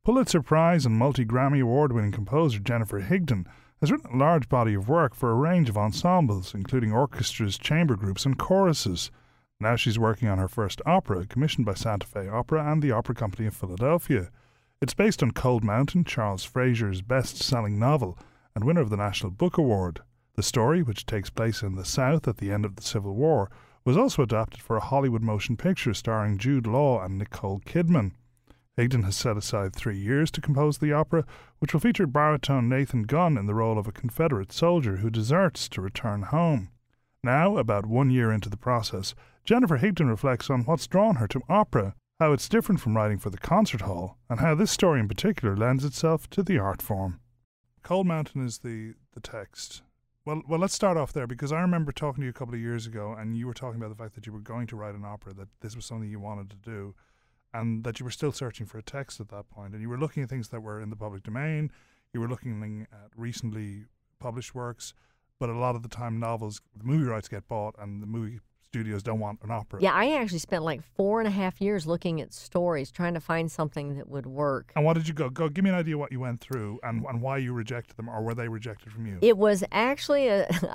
Pulitzer Prize and multi-Grammy award-winning composer Jennifer Higdon has written a large body of work for a range of ensembles, including orchestras, chamber groups and choruses. Now she's working on her first opera, commissioned by Santa Fe Opera and the Opera Company of Philadelphia. It's based on Cold Mountain, Charles Fraser's best-selling novel, and winner of the National Book Award. The story, which takes place in the South at the end of the Civil War, was also adapted for a Hollywood motion picture starring Jude Law and Nicole Kidman. Higdon has set aside 3 years to compose the opera, which will feature baritone Nathan Gunn in the role of a Confederate soldier who deserts to return home. Now, about 1 year into the process, Jennifer Higdon reflects on what's drawn her to opera, how it's different from writing for the concert hall, and how this story in particular lends itself to the art form. Cold Mountain is the text. Well, let's start off there, because I remember talking to you a couple of years ago, and you were talking about the fact that you were going to write an opera, that this was something you wanted to do, and that you were still searching for a text at that point, and you were looking at things that were in the public domain, you were looking at recently published works, but a lot of the time novels, the movie rights get bought, and the movie studios don't want an opera. Yeah, I actually spent like 4.5 years looking at stories, trying to find something that would work. And what did you go? Give me an idea what you went through and why you rejected them, or were they rejected from you? It was actually,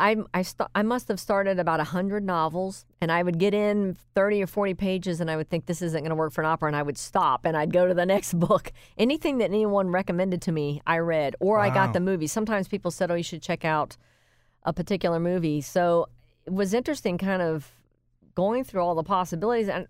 I must have started about 100 novels, and I would get in 30 or 40 pages, and I would think this isn't going to work for an opera, and I would stop, and I'd go to the next book. Anything that anyone recommended to me, I read, or I got the movie. Sometimes people said, oh, you should check out a particular movie. So it was interesting kind of going through all the possibilities. And,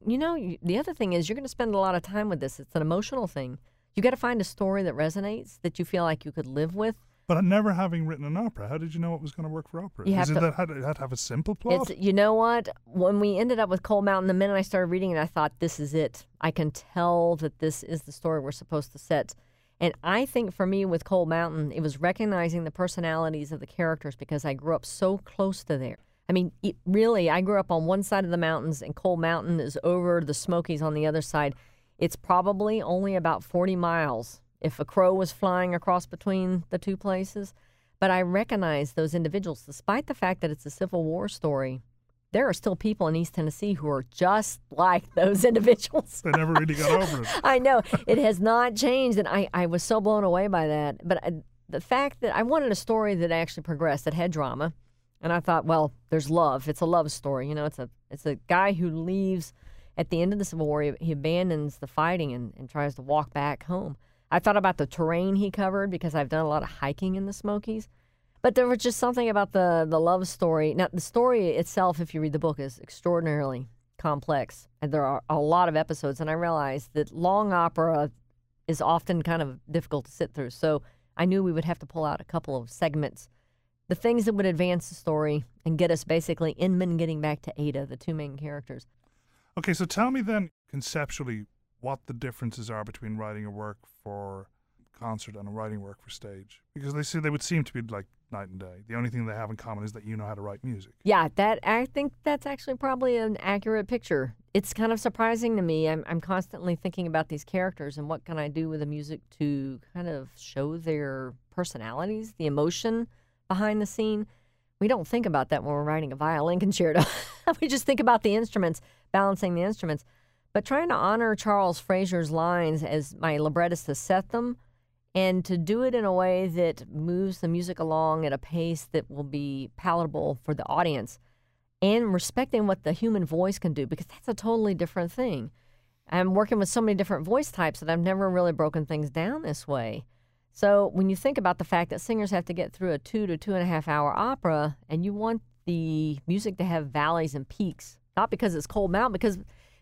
the other thing is you're going to spend a lot of time with this. It's an emotional thing. You got to find a story that resonates, that you feel like you could live with. But never having written an opera, how did you know it was going to work for opera? It had to have a simple plot? You know what? When we ended up with Cold Mountain, the minute I started reading it, I thought, this is it. I can tell that this is the story we're supposed to set. And I think for me with Cold Mountain, it was recognizing the personalities of the characters, because I grew up so close to there. I mean, really, I grew up on one side of the mountains, and Cold Mountain is over the Smokies on the other side. It's probably only about 40 miles if a crow was flying across between the two places. But I recognize those individuals. Despite the fact that it's a Civil War story, there are still people in East Tennessee who are just like those individuals. They never really got over it. I know. It has not changed, and I was so blown away by that. But the fact that I wanted a story that actually progressed, that had drama. And I thought, well, there's love. It's a love story. It's a guy who leaves at the end of the Civil War. He abandons the fighting and tries to walk back home. I thought about the terrain he covered, because I've done a lot of hiking in the Smokies. But there was just something about the love story. Now, the story itself, if you read the book, is extraordinarily complex. And there are a lot of episodes. And I realized that long opera is often kind of difficult to sit through. So I knew we would have to pull out a couple of segments, the things that would advance the story and get us basically Inman getting back to Ada, the two main characters. Okay, so tell me then conceptually what the differences are between writing a work for concert and a writing work for stage. Because they would seem to be like night and day. The only thing they have in common is that you know how to write music. Yeah, I think that's actually probably an accurate picture. It's kind of surprising to me. I'm constantly thinking about these characters and what can I do with the music to kind of show their personalities, the emotion behind the scene. We don't think about that when we're writing a violin concerto. We just think about the instruments, balancing the instruments. But trying to honor Charles Fraser's lines as my librettist has set them, and to do it in a way that moves the music along at a pace that will be palatable for the audience, and respecting what the human voice can do, because that's a totally different thing. I'm working with so many different voice types that I've never really broken things down this way. So when you think about the fact that singers have to get through a 2 to 2.5 hour opera, and you want the music to have valleys and peaks, not because it's Cold Mountain, because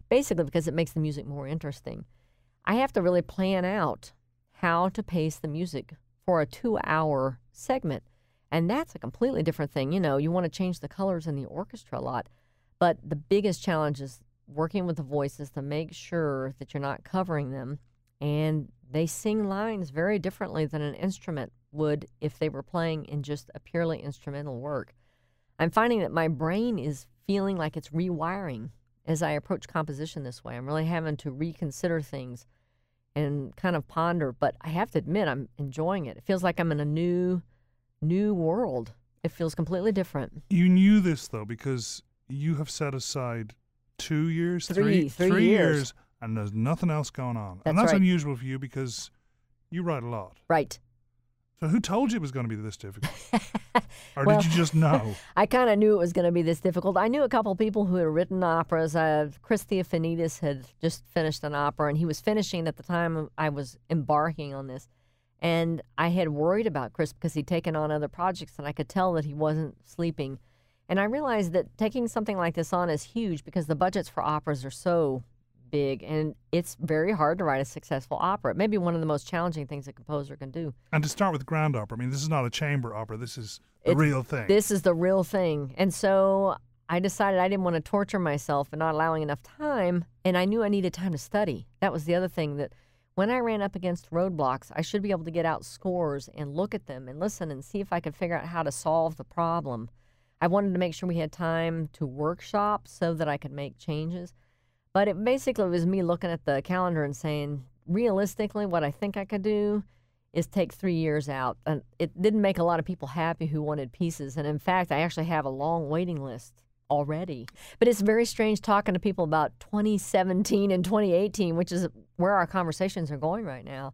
it makes the music more interesting. I have to really plan out how to pace the music for a 2-hour segment. And that's a completely different thing. You want to change the colors in the orchestra a lot. But the biggest challenge is working with the voices to make sure that you're not covering them. And they sing lines very differently than an instrument would if they were playing in just a purely instrumental work. I'm finding that my brain is feeling like it's rewiring as I approach composition this way. I'm really having to reconsider things and kind of ponder, but I have to admit I'm enjoying it. It feels like I'm in a new world. It feels completely different. You knew this, though, because you have set aside 2 years, three years and there's nothing else going on. That's And that's right. unusual for you because you write a lot. Right. So who told you it was going to be this difficult? Or Well, did you just know? I kind of knew it was going to be this difficult. I knew a couple people who had written operas. Chris Theophanidis had just finished an opera, and he was finishing at the time I was embarking on this. And I had worried about Chris because he'd taken on other projects, and I could tell that he wasn't sleeping. And I realized that taking something like this on is huge because the budgets for operas are so big, and it's very hard to write a successful opera. It may be one of the most challenging things a composer can do. And to start with grand opera, I mean, this is not a chamber opera. This is the real thing. This is the real thing. And so I decided I didn't want to torture myself and not allowing enough time, and I knew I needed time to study. That was the other thing, that when I ran up against roadblocks, I should be able to get out scores and look at them and listen and see if I could figure out how to solve the problem. I wanted to make sure we had time to workshop so that I could make changes. But it basically was me looking at the calendar and saying, realistically, what I think I could do is take 3 years out. And it didn't make a lot of people happy who wanted pieces. And in fact, I actually have a long waiting list already. But it's very strange talking to people about 2017 and 2018, which is where our conversations are going right now.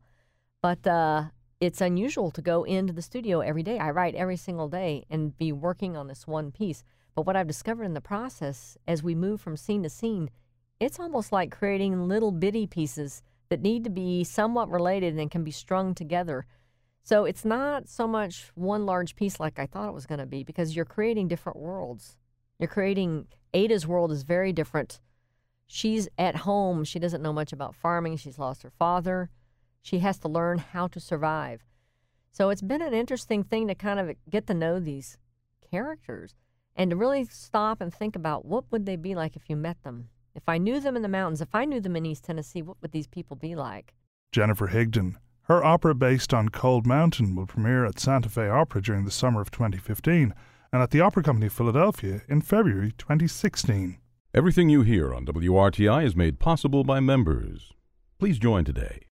But it's unusual to go into the studio every day. I write every single day and be working on this one piece. But what I've discovered in the process, as we move from scene to scene, it's almost like creating little bitty pieces that need to be somewhat related and can be strung together. So it's not so much one large piece like I thought it was going to be, because you're creating different worlds. You're creating, Ada's world is very different. She's at home. She doesn't know much about farming. She's lost her father. She has to learn how to survive. So it's been an interesting thing to kind of get to know these characters and to really stop and think about what would they be like if you met them. If I knew them in the mountains, if I knew them in East Tennessee, what would these people be like? Jennifer Higdon. Her opera based on Cold Mountain will premiere at Santa Fe Opera during the summer of 2015 and at the Opera Company of Philadelphia in February 2016. Everything you hear on WRTI is made possible by members. Please join today